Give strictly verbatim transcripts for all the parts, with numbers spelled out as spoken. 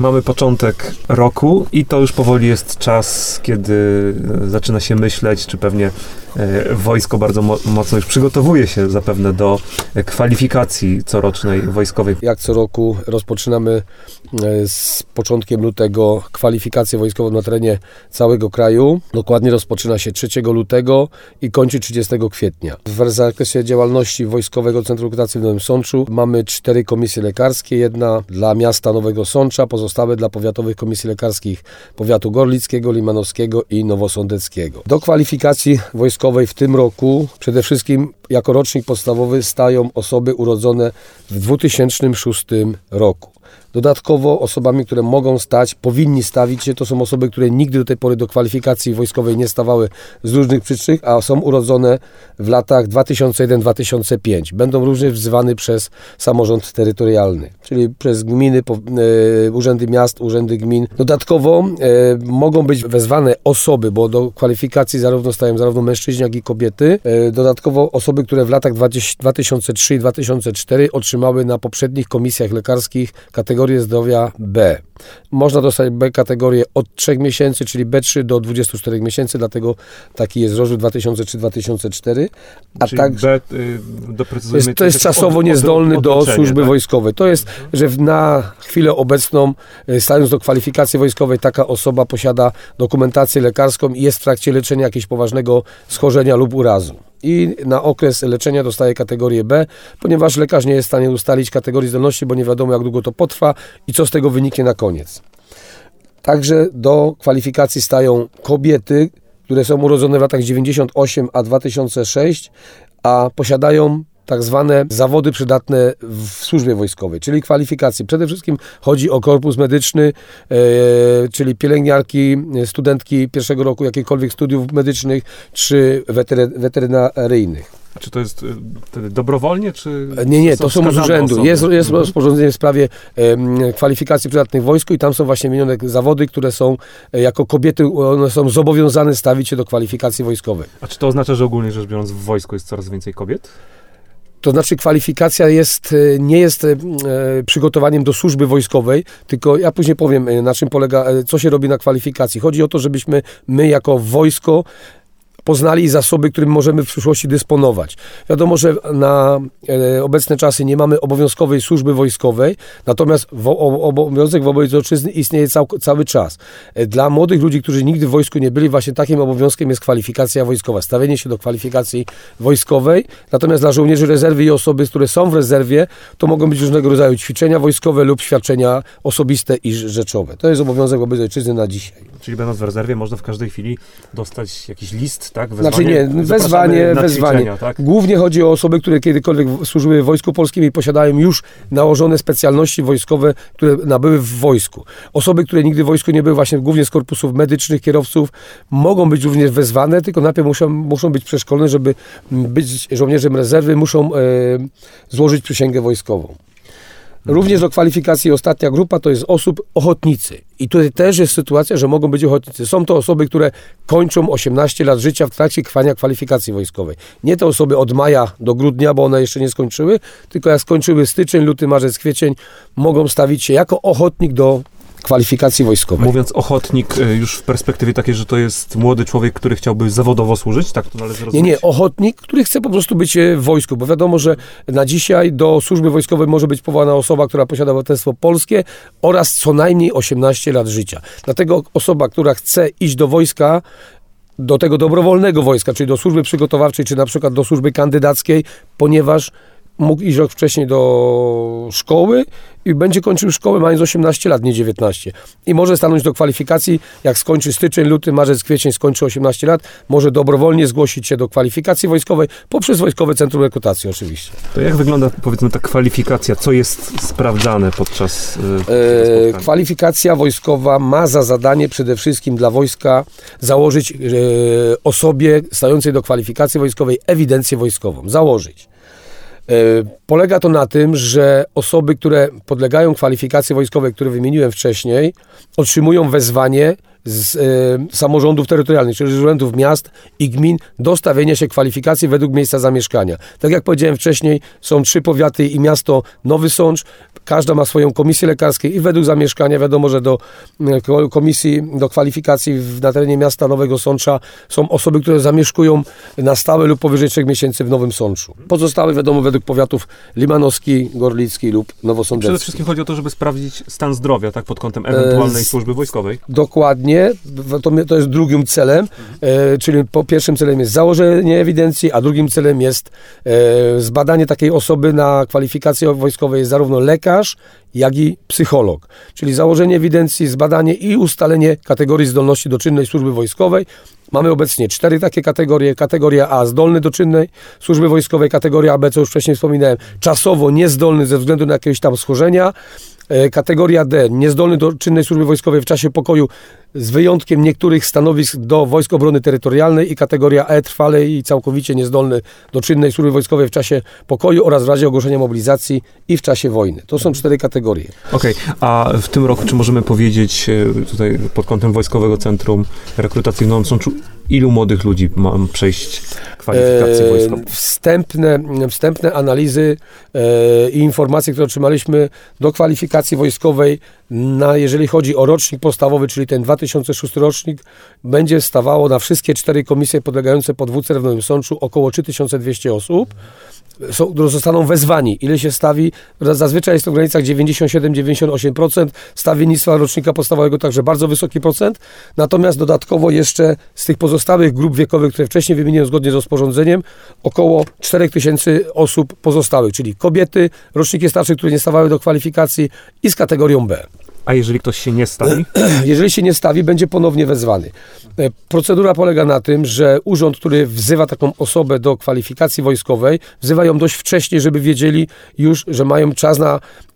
Mamy początek roku i to już powoli jest czas, kiedy zaczyna się myśleć, czy pewnie wojsko bardzo mo- mocno już przygotowuje się zapewne do kwalifikacji corocznej wojskowej. Jak co roku rozpoczynamy z początkiem lutego kwalifikację wojskową na terenie całego kraju. Dokładnie rozpoczyna się trzeciego lutego i kończy trzydziestego kwietnia. W zakresie działalności Wojskowego Centrum Rekrutacji w Nowym Sączu mamy cztery komisje lekarskie. Jedna dla miasta Nowego Sącza, pozostałe dla powiatowych komisji lekarskich powiatu gorlickiego, limanowskiego i nowosądeckiego. Do kwalifikacji wojskowej w tym roku przede wszystkim jako rocznik podstawowy stają osoby urodzone w dwa tysiące szóstym roku. Dodatkowo osobami, które mogą stać, powinni stawić się, to są osoby, które nigdy do tej pory do kwalifikacji wojskowej nie stawały z różnych przyczyn, a są urodzone w latach dwa tysiące jeden do dwa tysiące piątego. Będą również wzywane przez samorząd terytorialny, czyli przez gminy, e, urzędy miast, urzędy gmin. Dodatkowo e, mogą być wezwane osoby, bo do kwalifikacji zarówno stają zarówno mężczyźni, jak i kobiety. E, dodatkowo osoby, które w latach dwa tysiące trzeci i dwa tysiące czwartego otrzymały na poprzednich komisjach lekarskich kategorię zdrowia B. Można dostać B kategorię od trzech miesięcy, czyli B trzy do dwudziestu czterech miesięcy, dlatego taki jest rozrzut dwa tysiące trzy do dwa tysiące cztery. A czyli tak, B, y, doprecyzujmy, jest, to jest czasowo od, niezdolny od, od, do służby tak? wojskowej. To jest, że na chwilę obecną, stając do kwalifikacji wojskowej, taka osoba posiada dokumentację lekarską i jest w trakcie leczenia jakiegoś poważnego schorzenia lub urazu. I na okres leczenia dostaje kategorię B, ponieważ lekarz nie jest w stanie ustalić kategorii zdolności, bo nie wiadomo, jak długo to potrwa i co z tego wyniknie na koniec. Także do kwalifikacji stają kobiety, które są urodzone w latach dziewięćdziesiąt osiem a dwa tysiące sześć, a posiadają tak zwane zawody przydatne w służbie wojskowej, czyli kwalifikacje. Przede wszystkim chodzi o korpus medyczny, e, czyli pielęgniarki, studentki pierwszego roku jakichkolwiek studiów medycznych czy wetery, weterynaryjnych. A czy to jest wtedy dobrowolnie, czy... Nie, nie, to są z urzędu. Jest, jest rozporządzenie w sprawie e, kwalifikacji przydatnych w wojsku i tam są właśnie wymienione zawody, które są e, jako kobiety, one są zobowiązane stawić się do kwalifikacji wojskowej. A czy to oznacza, że ogólnie rzecz biorąc w wojsku jest coraz więcej kobiet? To znaczy kwalifikacja jest, nie jest e, przygotowaniem do służby wojskowej, tylko ja później powiem, na czym polega, co się robi na kwalifikacji. Chodzi o to, żebyśmy my jako wojsko poznali zasoby, którymi możemy w przyszłości dysponować. Wiadomo, że na e, obecne czasy nie mamy obowiązkowej służby wojskowej, natomiast wo, obowiązek wobec ojczyzny istnieje cał, cały czas. E, dla młodych ludzi, którzy nigdy w wojsku nie byli, właśnie takim obowiązkiem jest kwalifikacja wojskowa, stawienie się do kwalifikacji wojskowej, natomiast dla żołnierzy rezerwy i osoby, które są w rezerwie, to mogą być różnego rodzaju ćwiczenia wojskowe lub świadczenia osobiste i rzeczowe. To jest obowiązek wobec ojczyzny na dzisiaj. Czyli będąc w rezerwie można w każdej chwili dostać jakiś list, tak? Wezwanie, znaczy nie, wezwanie, wezwanie. Tak? Głównie chodzi o osoby, które kiedykolwiek służyły w Wojsku Polskim i posiadają już nałożone specjalności wojskowe, które nabyły w wojsku. Osoby, które nigdy w wojsku nie były, właśnie głównie z korpusów medycznych, kierowców, mogą być również wezwane, tylko najpierw muszą, muszą być przeszkolone, żeby być żołnierzem rezerwy, muszą e, złożyć przysięgę wojskową. Również do kwalifikacji ostatnia grupa to jest osób ochotnicy. I tutaj też jest sytuacja, że mogą być ochotnicy. Są to osoby, które kończą osiemnaście lat życia w trakcie trwania kwalifikacji wojskowej. Nie te osoby od maja do grudnia, bo one jeszcze nie skończyły, tylko jak skończyły styczeń, luty, marzec, kwiecień, mogą stawić się jako ochotnik do kwalifikacji wojskowej. Mówiąc ochotnik już w perspektywie takiej, że to jest młody człowiek, który chciałby zawodowo służyć, tak to należy rozumieć? Nie, nie, ochotnik, który chce po prostu być w wojsku, bo wiadomo, że na dzisiaj do służby wojskowej może być powołana osoba, która posiada obywatelstwo polskie oraz co najmniej osiemnaście lat życia. Dlatego osoba, która chce iść do wojska, do tego dobrowolnego wojska, czyli do służby przygotowawczej, czy na przykład do służby kandydackiej, ponieważ mógł iść rok wcześniej do szkoły i będzie kończył szkołę mając osiemnaście lat, nie dziewiętnaście. I może stanąć do kwalifikacji, jak skończy styczeń, luty, marzec, kwiecień, skończy osiemnaście lat, może dobrowolnie zgłosić się do kwalifikacji wojskowej poprzez Wojskowe Centrum Rekrutacji oczywiście. To jak wygląda, powiedzmy, ta kwalifikacja? Co jest sprawdzane podczas yy, e, Kwalifikacja wojskowa ma za zadanie przede wszystkim dla wojska założyć e, osobie stającej do kwalifikacji wojskowej ewidencję wojskową. Założyć. Polega to na tym, że osoby, które podlegają kwalifikacji wojskowej, które wymieniłem wcześniej, otrzymują wezwanie z e, samorządów terytorialnych, czyli z urzędów miast i gmin do stawienia się kwalifikacji według miejsca zamieszkania. Tak jak powiedziałem wcześniej, są trzy powiaty i miasto Nowy Sącz. Każda ma swoją komisję lekarską i według zamieszkania wiadomo, że do e, komisji, do kwalifikacji w, na terenie miasta Nowego Sącza są osoby, które zamieszkują na stałe lub powyżej trzech miesięcy w Nowym Sączu. Pozostałe wiadomo według powiatów limanowski, gorlicki lub nowosądecki. Przede wszystkim chodzi o to, żeby sprawdzić stan zdrowia, tak, pod kątem ewentualnej e, służby wojskowej. Dokładnie. To, to jest drugim celem, e, czyli po pierwszym celem jest założenie ewidencji, a drugim celem jest e, zbadanie takiej osoby na kwalifikację wojskowej jest zarówno lekarz, jak i psycholog. Czyli założenie ewidencji, zbadanie i ustalenie kategorii zdolności do czynnej służby wojskowej. Mamy obecnie cztery takie kategorie. Kategoria A zdolny do czynnej służby wojskowej, kategoria B, co już wcześniej wspominałem, czasowo niezdolny ze względu na jakieś tam schorzenia. Kategoria D, niezdolny do czynnej służby wojskowej w czasie pokoju z wyjątkiem niektórych stanowisk do Wojsk Obrony Terytorialnej i kategoria E, trwale i całkowicie niezdolny do czynnej służby wojskowej w czasie pokoju oraz w razie ogłoszenia mobilizacji i w czasie wojny. To są cztery kategorie. Okej, okay. A w tym roku, czy możemy powiedzieć tutaj pod kątem Wojskowego Centrum Rekrutacyjnego Sączu, ilu młodych ludzi ma przejść kwalifikację wojskową? E, wstępne, wstępne analizy e, i informacje, które otrzymaliśmy do kwalifikacji wojskowej, na, jeżeli chodzi o rocznik podstawowy, czyli ten dwa tysiące szósty rocznik, będzie stawało na wszystkie cztery komisje podlegające podwódce w Nowym Sączu około trzy tysiące dwieście osób. Są, zostaną wezwani. Ile się stawi? Zazwyczaj jest to w granicach dziewięćdziesiąt siedem do dziewięćdziesięciu ośmiu procent. Stawiennictwa rocznika podstawowego także bardzo wysoki procent. Natomiast dodatkowo jeszcze z tych pozostałych grup wiekowych, które wcześniej wymieniłem zgodnie z rozporządzeniem, około cztery tysiące osób pozostałych, czyli kobiety, roczniki starsze, które nie stawały do kwalifikacji i z kategorią B. A jeżeli ktoś się nie stawi? Jeżeli się nie stawi, będzie ponownie wezwany. Procedura polega na tym, że urząd, który wzywa taką osobę do kwalifikacji wojskowej, wzywa ją dość wcześnie, żeby wiedzieli już, że mają czas na,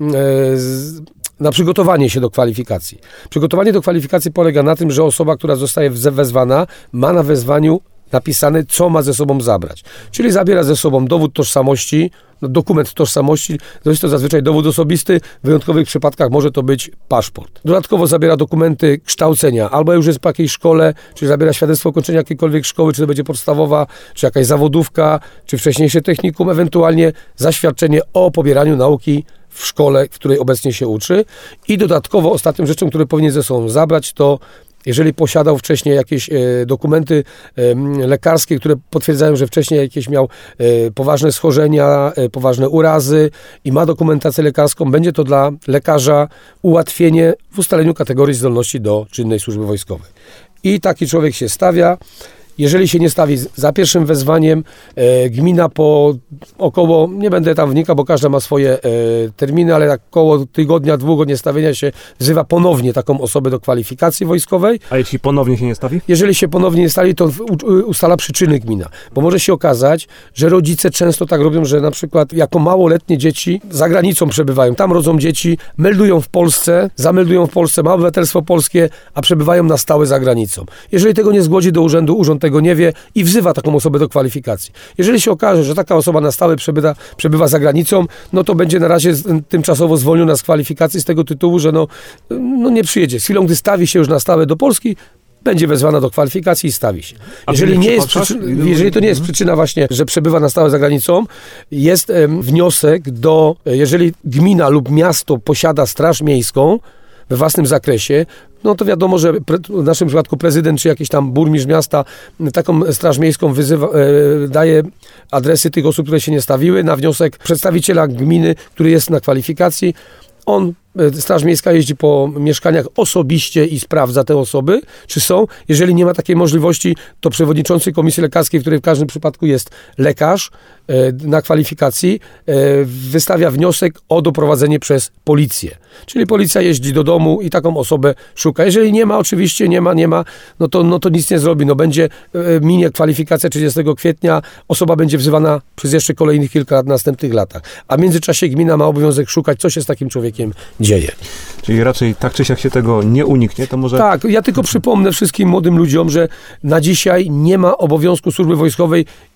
na przygotowanie się do kwalifikacji. Przygotowanie do kwalifikacji polega na tym, że osoba, która zostaje wezwana, ma na wezwaniu napisane, co ma ze sobą zabrać. Czyli zabiera ze sobą dowód tożsamości, dokument tożsamości, to jest to zazwyczaj dowód osobisty, w wyjątkowych przypadkach może to być paszport. Dodatkowo zabiera dokumenty kształcenia, albo już jest po jakiejś szkole, czy zabiera świadectwo ukończenia jakiejkolwiek szkoły, czy to będzie podstawowa, czy jakaś zawodówka, czy wcześniejsze technikum, ewentualnie zaświadczenie o pobieraniu nauki w szkole, w której obecnie się uczy. I dodatkowo ostatnią rzeczą, które powinien ze sobą zabrać, to jeżeli posiadał wcześniej jakieś e, dokumenty e, lekarskie, które potwierdzają, że wcześniej jakieś miał e, poważne schorzenia, e, poważne urazy i ma dokumentację lekarską, będzie to dla lekarza ułatwienie w ustaleniu kategorii zdolności do czynnej służby wojskowej. I taki człowiek się stawia. Jeżeli się nie stawi za pierwszym wezwaniem, e, gmina po około, nie będę tam wnikał, bo każda ma swoje e, terminy, ale tak około tygodnia, dwóch od niestawienia się wzywa ponownie taką osobę do kwalifikacji wojskowej. A jeśli ponownie się nie stawi? Jeżeli się ponownie nie stawi, to ustala przyczyny gmina. Bo może się okazać, że rodzice często tak robią, że na przykład jako małoletnie dzieci za granicą przebywają. Tam rodzą dzieci, meldują w Polsce, zameldują w Polsce, ma obywatelstwo polskie, a przebywają na stałe za granicą. Jeżeli tego nie zgłodzi do urzędu, urząd tego nie wie i wzywa taką osobę do kwalifikacji. Jeżeli się okaże, że taka osoba na stałe przebywa, przebywa za granicą, no to będzie na razie tymczasowo zwolniona z kwalifikacji z tego tytułu, że no, no nie przyjedzie. Z chwilą, gdy stawi się już na stałe do Polski, będzie wezwana do kwalifikacji i stawi się. Jeżeli, nie jest przyczyna, jeżeli to nie jest przyczyna właśnie, że przebywa na stałe za granicą, jest em, wniosek do, jeżeli gmina lub miasto posiada straż miejską we własnym zakresie, no to wiadomo, że w naszym przypadku prezydent czy jakiś tam burmistrz miasta taką straż miejską wyzywa, e, daje adresy tych osób, które się nie stawiły na wniosek przedstawiciela gminy, który jest na kwalifikacji. On, Straż Miejska jeździ po mieszkaniach osobiście i sprawdza te osoby, czy są. Jeżeli nie ma takiej możliwości, to przewodniczący komisji lekarskiej, w której w każdym przypadku jest lekarz e, na kwalifikacji, e, wystawia wniosek o doprowadzenie przez policję. Czyli policja jeździ do domu i taką osobę szuka. Jeżeli nie ma, oczywiście nie ma, nie ma, no to, no to nic nie zrobi. No będzie, e, minie kwalifikacja trzydziestego kwietnia, osoba będzie wzywana przez jeszcze kolejnych kilka lat w następnych latach. A w międzyczasie gmina ma obowiązek szukać, co się z takim człowiekiem dzieje. Czyli raczej tak czy siak się tego nie uniknie, to może... Tak, ja tylko przypomnę wszystkim młodym ludziom, że na dzisiaj nie ma obowiązku służby wojskowej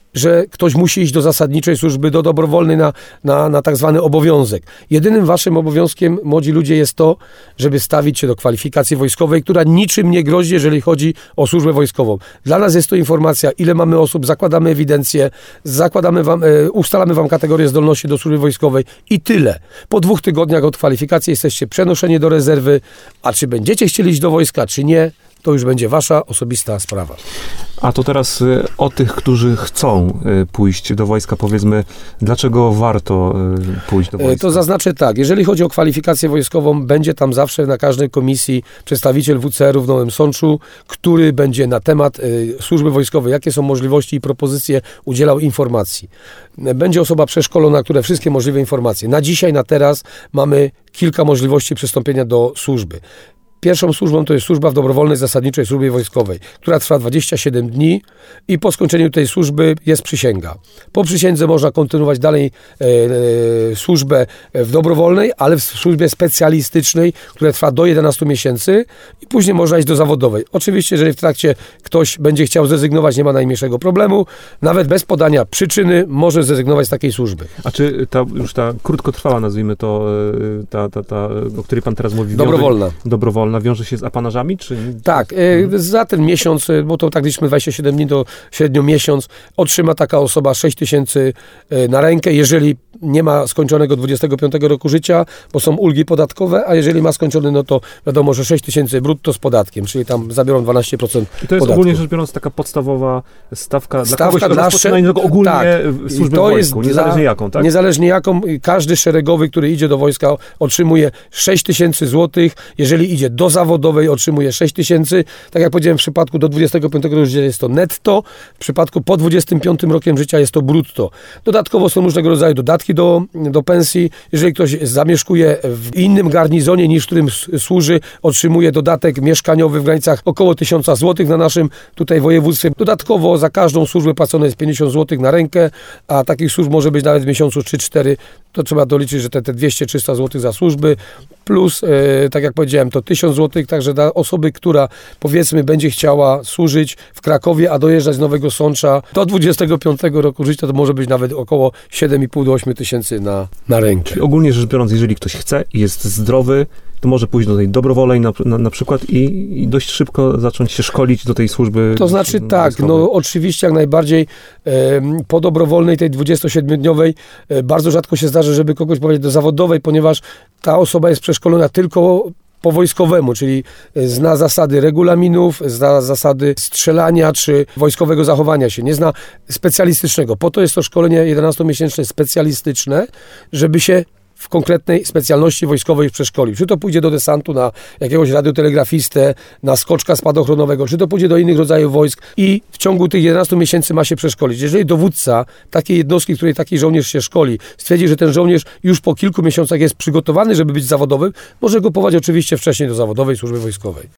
że ktoś musi iść do zasadniczej służby, do dobrowolnej na, na, na tak zwany obowiązek. Jedynym waszym obowiązkiem, młodzi ludzie, jest to, żeby stawić się do kwalifikacji wojskowej, która niczym nie grozi, jeżeli chodzi o służbę wojskową. Dla nas jest to informacja, ile mamy osób, zakładamy ewidencję, zakładamy wam, e, ustalamy wam kategorię zdolności do służby wojskowej i tyle. Po dwóch tygodniach od kwalifikacji jesteście przenoszeni do rezerwy, a czy będziecie chcieli iść do wojska, czy nie, to już będzie wasza osobista sprawa. A to teraz y, o tych, którzy chcą y, pójść do wojska, powiedzmy, dlaczego warto y, pójść do wojska? To zaznaczę tak, jeżeli chodzi o kwalifikację wojskową, będzie tam zawsze na każdej komisji przedstawiciel W C R-u w Nowym Sączu, który będzie na temat y, służby wojskowej, jakie są możliwości i propozycje, udzielał informacji. Będzie osoba przeszkolona, która wszystkie możliwe informacje. Na dzisiaj, na teraz mamy kilka możliwości przystąpienia do służby. Pierwszą służbą to jest służba w dobrowolnej zasadniczej służbie wojskowej, która trwa dwadzieścia siedem dni i po skończeniu tej służby jest przysięga. Po przysiędze można kontynuować dalej e, e, służbę w dobrowolnej, ale w służbie specjalistycznej, która trwa do jedenastu miesięcy i później można iść do zawodowej. Oczywiście, jeżeli w trakcie ktoś będzie chciał zrezygnować, nie ma najmniejszego problemu. Nawet bez podania przyczyny może zrezygnować z takiej służby. A czy ta już ta krótkotrwała, nazwijmy to, ta, ta, ta o której pan teraz mówi? Dobrowolna. Wiąże, dobrowolna. Wiąże się z apanażami, czy... Tak, mhm. Za ten miesiąc, bo to tak liczymy dwadzieścia siedem dni, to średnio miesiąc, otrzyma taka osoba sześć tysięcy na rękę, jeżeli nie ma skończonego dwudziestego piątego roku życia, bo są ulgi podatkowe, a jeżeli ma skończony, no to wiadomo, że sześć tysięcy brutto z podatkiem, czyli tam zabiorą dwanaście procent I to jest podatku. ogólnie rzecz biorąc taka podstawowa stawka, stawka dla kogoś, dla rozpoczynającego ogólnie tak. służbę w wojsku, niezależnie jaką, tak? Niezależnie jaką, każdy szeregowy, który idzie do wojska, otrzymuje sześć tysięcy złotych, jeżeli idzie do zawodowej, otrzymuje sześć tysięcy, tak jak powiedziałem, w przypadku do dwudziestego piątego roku życia jest to netto, w przypadku po dwudziestym piątym rokiem życia jest to brutto. Dodatkowo są różnego rodzaju dodatki do, do pensji, jeżeli ktoś zamieszkuje w innym garnizonie niż w którym służy, otrzymuje dodatek mieszkaniowy w granicach około tysiąc złotych na naszym tutaj województwie. Dodatkowo za każdą służbę płacone jest pięćdziesiąt złotych na rękę, a takich służb może być nawet w miesiącu trzy cztery, to trzeba doliczyć, że te, te dwieście trzysta złotych za służby, plus, e, tak jak powiedziałem, to tysiąc złotych, także dla osoby, która powiedzmy będzie chciała służyć w Krakowie, a dojeżdżać z Nowego Sącza do dwudziestego piątego roku życia, to może być nawet około siedem i pół do ośmiu tysięcy na, na rękę. Czyli ogólnie rzecz biorąc, jeżeli ktoś chce i jest zdrowy, to może pójść do tej dobrowolnej na, na, na przykład i, i dość szybko zacząć się szkolić do tej służby. To znaczy tak, wojskowej. no oczywiście jak najbardziej e, po dobrowolnej, tej dwudziestosiedmiodniowej e, bardzo rzadko się zdarza, żeby kogoś powiedzieć do zawodowej, ponieważ ta osoba jest przeszkolona tylko po wojskowemu, czyli zna zasady regulaminów, zna zasady strzelania czy wojskowego zachowania się, nie zna specjalistycznego. Po to jest to szkolenie jedenastomiesięczne specjalistyczne, żeby się w konkretnej specjalności wojskowej przeszkolił. Czy to pójdzie do desantu na jakiegoś radiotelegrafistę, na skoczka spadochronowego, czy to pójdzie do innych rodzajów wojsk i w ciągu tych jedenastu miesięcy ma się przeszkolić. Jeżeli dowódca takiej jednostki, w której taki żołnierz się szkoli, stwierdzi, że ten żołnierz już po kilku miesiącach jest przygotowany, żeby być zawodowym, może go powołać oczywiście wcześniej do zawodowej służby wojskowej.